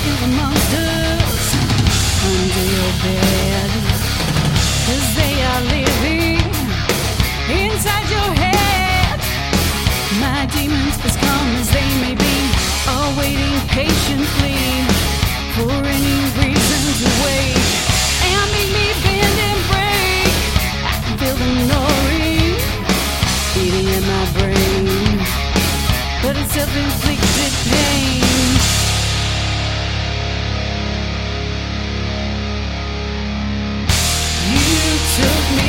feel the monsters under your bed, 'cause they are living inside your head. My demons, as calm as they may be, are waiting patiently for any reason to wait and make me bend and break. I can feel the nori beating in my brain, but it's self-inflicted pain. You took me